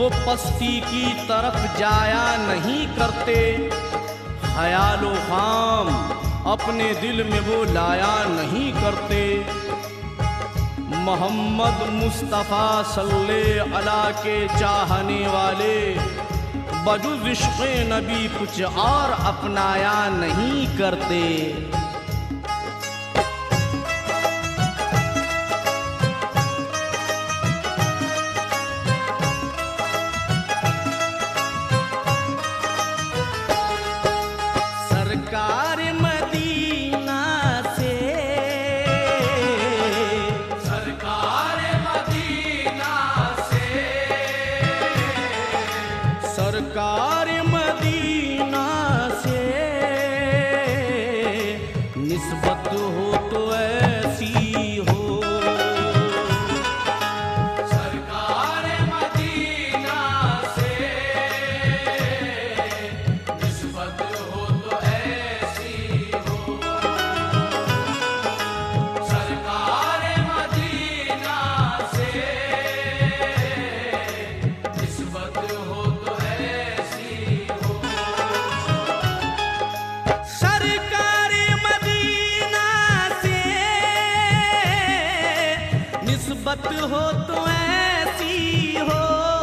वो पस्ती की तरफ जाया नहीं करते, ख्यालो खाम अपने दिल में वो लाया नहीं करते। मोहम्मद मुस्तफ़ा सल्लल्लाहु अलैहि के चाहने वाले बजुज़ इश्क़ नबी कुछ और अपनाया नहीं करते। सरकार मदीना से, सरकार मदीना से, सरकार मदीना से निस्बत हो तो ऐसी हो। सरकार मदीना से निस्बत हो तो ऐसी हो। सरकार मदीना से निस्बत हो तो ऐसी हो। सरकार मदीना से निस्बत हो तो ऐसी हो।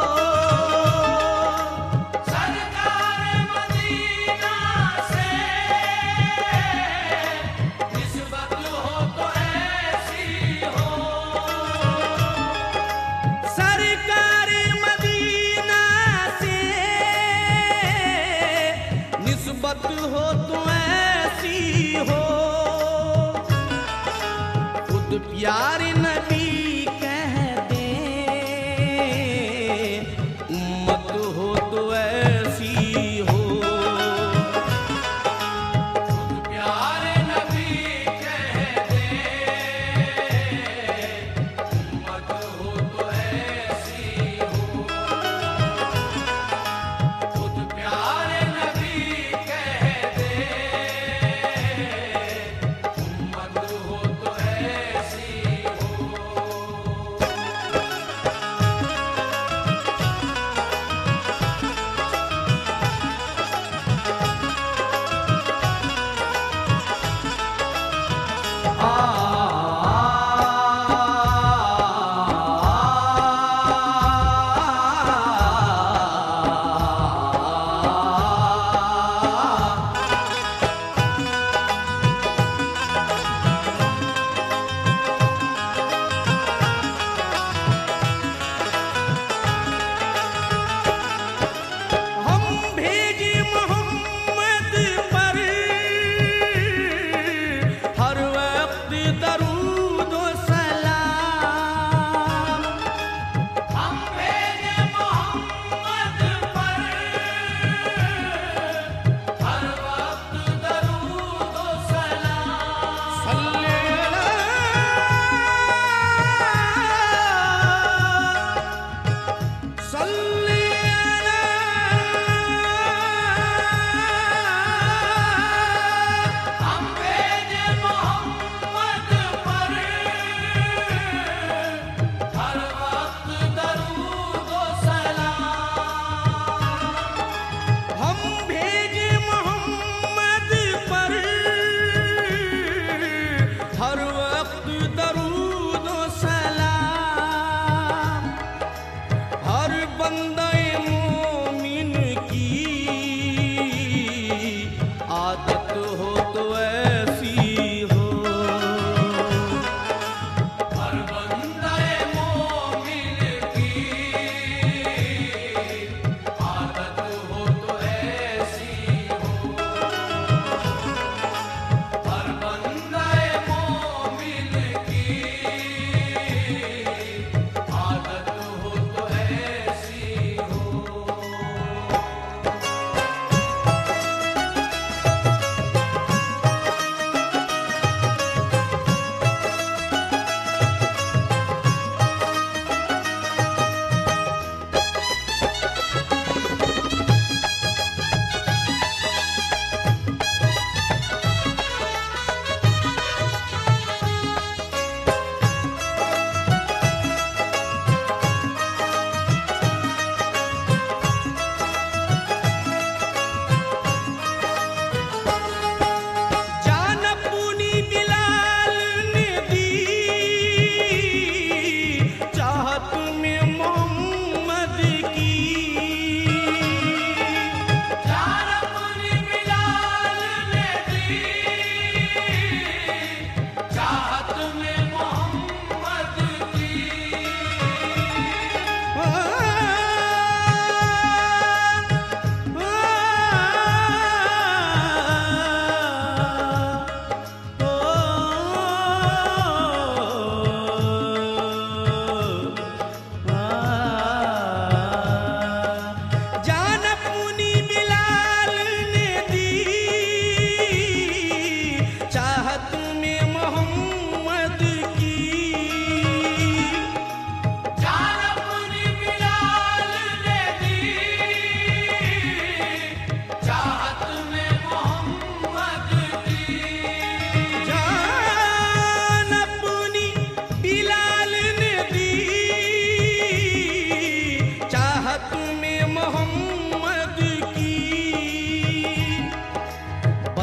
सरकार मदीना से निस्बत हो तो ऐसी हो। सरकार मदीना से निस्बत हो तो ऐसी हो। खुद प्यारे नबी कह दे उम्मत हो तो ऐसी हो। खुद प्यारे नबी कह दे उम्मत हो तो ऐसी हो। खुद प्यारे नबी कह दे उम्मत हो तो ऐसी हो।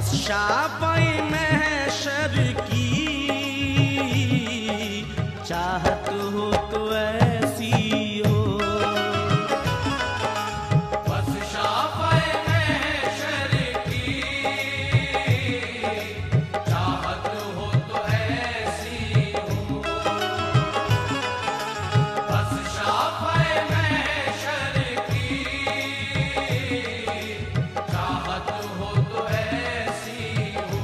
बस शाफ़ई महशर की चाहत हो तो ऐसी हो। बस शाफ़ई महशर की चाहत हो तो ऐसी हो। बस शाफ़ई महशर की चाहत हो तो ऐसी हो।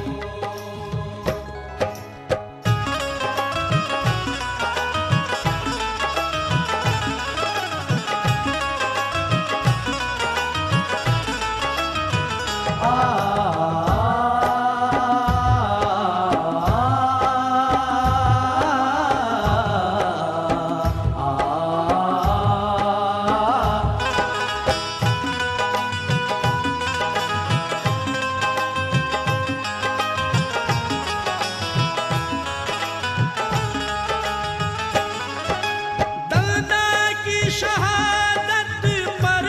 दलदा की शहादत पर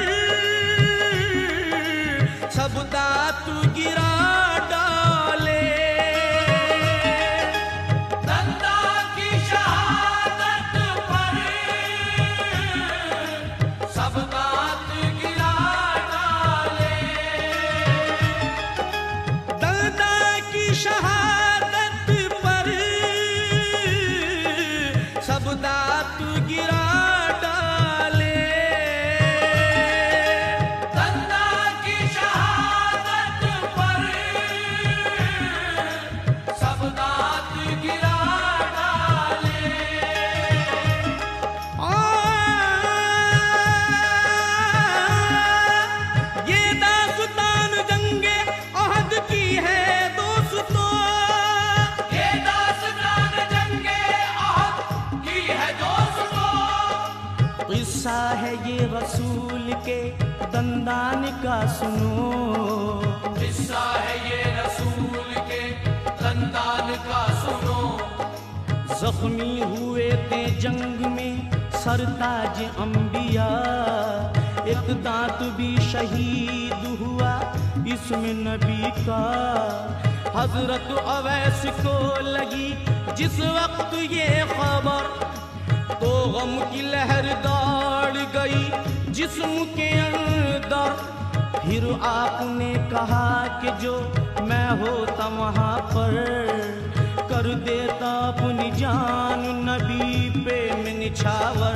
सब दांत गिरा डाले। दलदा की शहादत पर सब दांत गिरा डाले। दलदा की शहादत पर सब दांत गिरा डाले। दलदा की शहादत पर सब दांत गिरा डाले। ये दास्तान जंगे अहद की है दोस्तों। ये दास्तान जंगे अहद की है दोस्तों। किस्सा है ये रसूल के दंदान का सुनो। किस्सा है ये रसूल के दंदान का सुनो। जख्मी हुए थे जंग में सरताज अंबिया। एक दांत भी शहीद हुआ इसमें नबी का। हजरत अवैस को लगी जिस वक्त ये खबर तो गम की लहर दौड़ गई जिस्म के अंदर। फिर आपने कहा कि जो मैं होता वहां पर कर देता अपनी जान नबी पे मैं निछावर।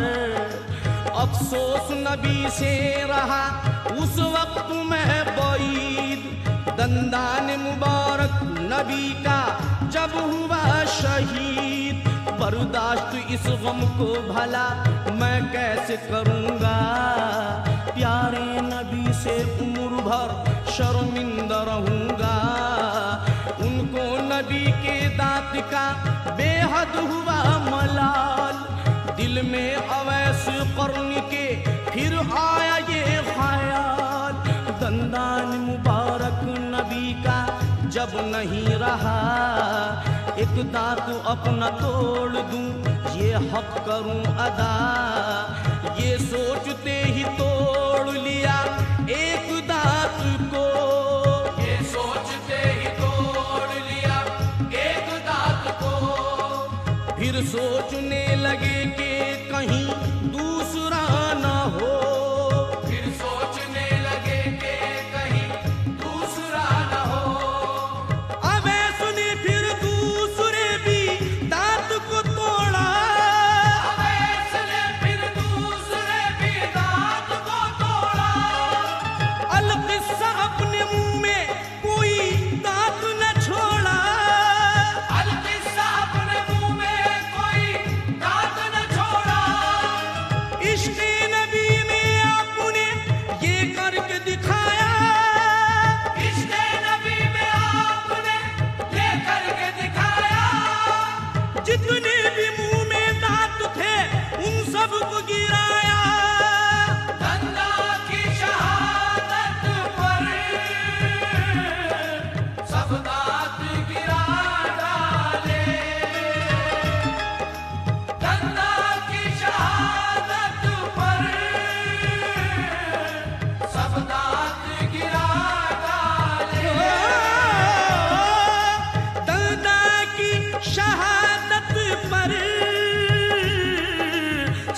अफसोस नबी से रहा उस वक्त में बैद। दंदान मुबारक नबी का जब हुआ शहीद। बर्दाश्त इस गम को भला मैं कैसे करूँगा। प्यारे नबी से उम्र भर शर्मिंदा रहूँगा। उनको नबी के दांत का बेहद हुआ मलाल। दिल में अवैस कर्न के फिर आया ये ख्याल। दंदान मुबारक नबी का जब नहीं रहा एक दांत अपना तोड़ दूं ये हक करूं अदा। ये सोचते ही तोड़ लिया एक दांत को। ये सोचते ही तोड़ लिया एक दांत को। फिर सोचने लगे कि कहीं दूसरा ना हो। फिर सोचने लगे कि कहीं दूसरा न हो। अवैस ने फिर दूसरे भी दांत को तोड़ा। अवैस ने फिर दूसरे भी दांत को तोड़ा। अलकिस्सा अपने मुंह में कोई दांत न छोड़ा। अलकिस्सा अपने मुंह में कोई दांत न छोड़ा।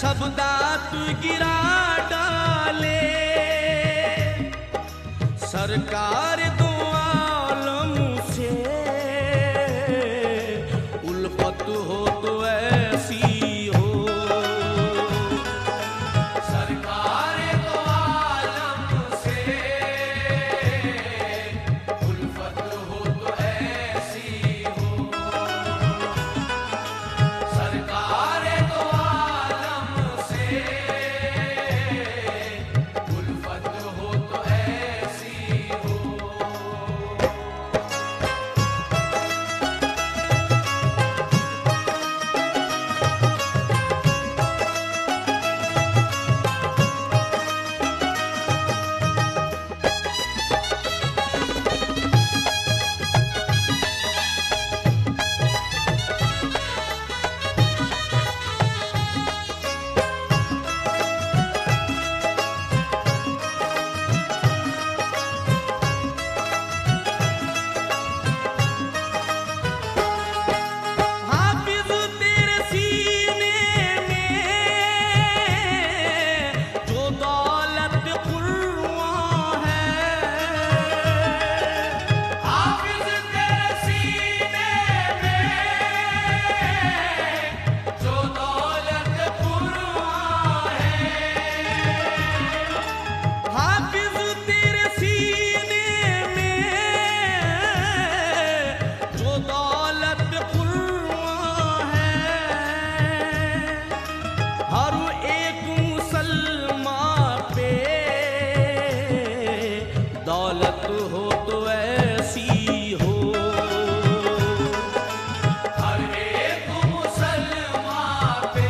सब दांत गिरा डाले। सरकार दो आलम से उल्फत हो तो ऐसी हो। सरकार दो आलम से उल्फत हो तो ऐसी हो। सरकार दो आलम से उल्फत हो तो ऐसी हो। हाफिज तेरे सीने में जो दौलत कुर्बान है। हाफिज तेरे सीने में जो दौलत कुर्बान है। हाफिज तेरे सीने में जो दौलत कुर्बान है। हर एक मुसलमान पे दौलत हो तो ऐसी हो। हर एक मुसलमान पे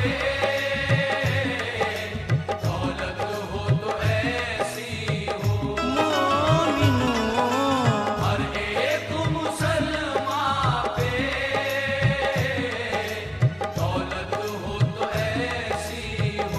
दौलत हो तो ऐसी हो। मोमिनों हर एक मुसलमान पे दौलत हो तो ऐसी हो।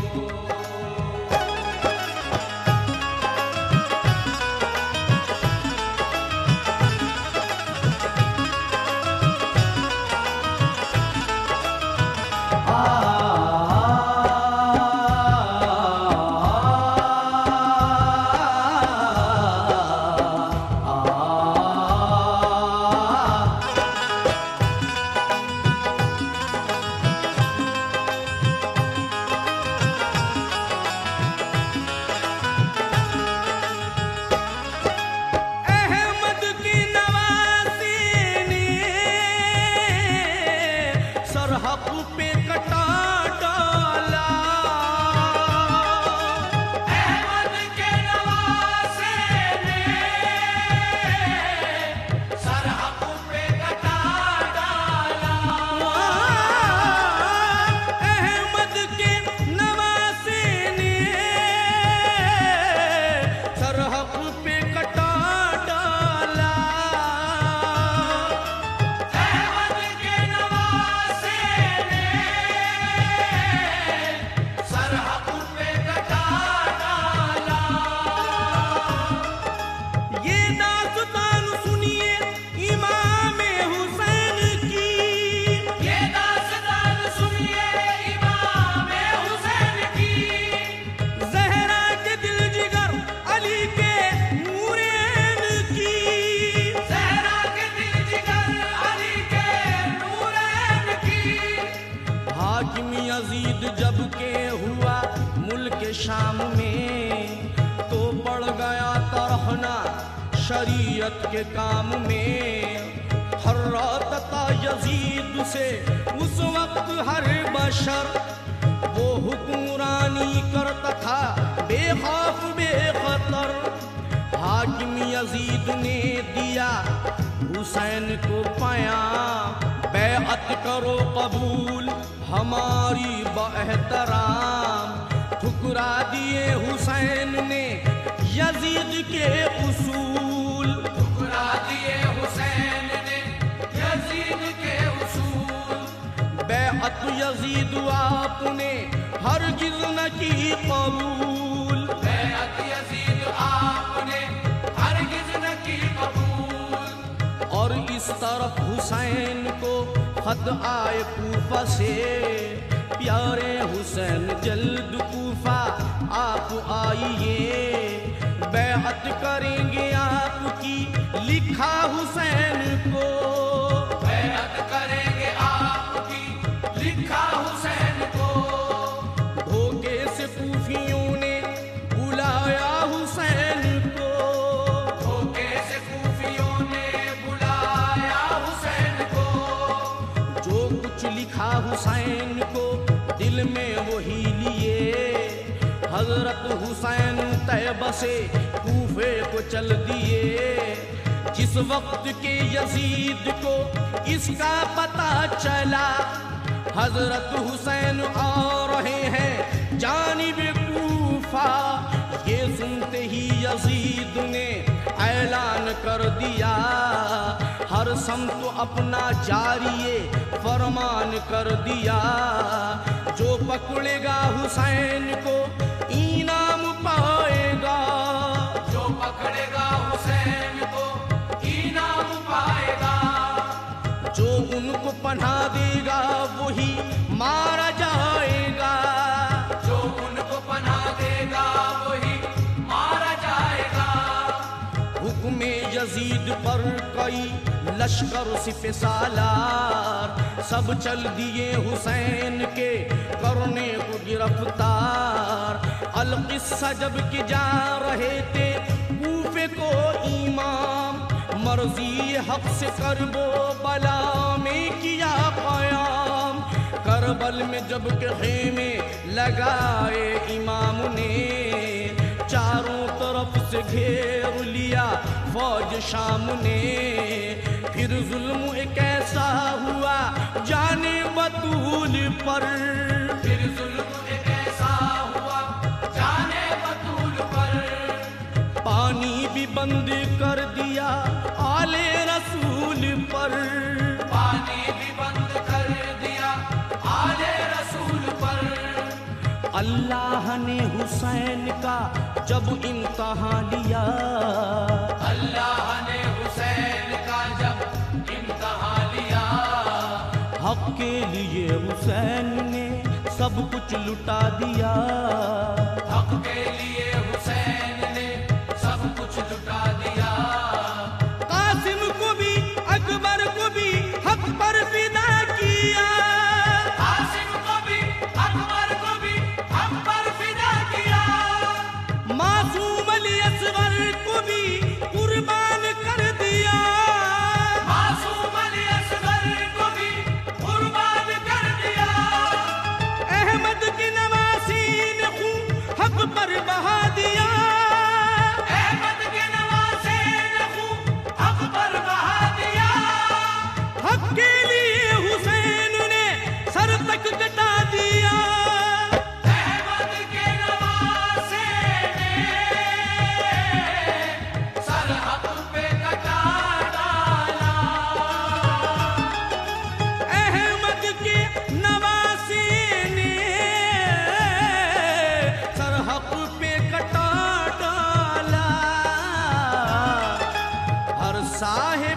अहमद की नवासी ने सरहद पे कटा डाला। अहमद के नवासे ने सरहद पे कटा डाला। अहमद के नवासी ने सरहद पे कटा डाला। अहमद के नवासे ने सरहद पे कटा डाला। ये दास्तान सुनिए इमाम हुसैन की। ये दास्तान सुनिए इमाम हुसैन की। ज़हरा के दिल जिगर अली के नूरैन की। ज़हरा के दिल जिगर अली के नूरैन की। हाकिम यजीद जब के हुआ मुल्क शाम में तो पड़ गया तरहना शरीयत के काम में। हर्राता यजीद से उस वक्त हर बशर वो हुक्मरानी करता था बेखौफ बेखतर। हाकिम यजीद ने दिया हुसैन को पैगाम, बैअत करो कबूल हमारी बएहतराम। ठुकरा दिए हुसैन ने यजीद के उसूल। ठुकरा दिए हुसैन ने यजीद के उसूल। बैअत यजीद आपने हरगिज़ न की कबूल। बैअत यजीद आपने हरगिज़ न की कबूल। और इस तरफ हुसैन को खत आए कूफा से प्यारे हुसैन जल्द कूफा आप आइए, बैअत करेंगे आपकी लिखा हुसैन को। बैअत करेंगे आपकी लिखा हुसैन को। धोखे से कूफियों ने बुलाया हुसैन को, धोखे से कूफियों ने बुलाया हुसैन को। जो कुछ लिखा हुसैन को दिल में वही लिए, हजरत हुसैन तैबा से कूफे को चल दिए। जिस वक्त के यजीद को इसका पता चला, हजरत हुसैन आ रहे हैं जानिब कूफा, ये सुनते ही यजीद ने ऐलान कर दिया, हर समत अपना जारिये फरमान कर दिया। जो पकड़ेगा हुसैन को इनाम पाएगा, जो पकड़ेगा हुसैन को इनाम पाएगा। जो उनको पनाह देगा वही मारा जाएगा, जो उनको पनाह देगा वही मारा जाएगा। हुक्मे यजीद पर कई लश्कर सिपह सालार, सब चल दिए हुसैन के करने को गिरफ्तार। अलकिस्सा जब कि जा रहे थे कूफे को इमाम, मर्जी हक से करबो बला में किया क़याम। करबल में जब के खेमे लगाए इमाम ने, चारों तरफ से घेर लिया फौज शाम ने। फिर जुल्म एक ऐसा हुआ जाने बतूल पर, फिर जुल्म एक ऐसा हुआ जाने बतूल पर। पानी भी बंद कर दिया आले रसूल पर, पानी भी बंद कर दिया आले रसूल पर। अल्लाह ने हुसैन का जब इम्तहान लिया, अल्लाह ने हुसैन का जब इम्तहान लिया। हक के लिए हुसैन ने सब कुछ लुटा दिया, हक के लिए हुसैन ने सब कुछ लुटा दिया। कासिम को भी अकबर को भी हक पर फिदा किया, कासिम को भी अकबर को भी हक पर फिदा किया। मासूम अली असगर को भी कुर्बान कर दिया, मासूम अली असगर को भी कुर्बान कर दिया। अहमद की नवासी ने खून हक पर बहा दिया, अहमद के नवासे ने खून हक पर बहा दिया। हक के लिए हुसैन ने सर तक कटा दिया। अहमद के नवासे ने सर हक पे कटा डाला। अहमद के नवासी ने सर हक पे कटा डाला। हर साहिब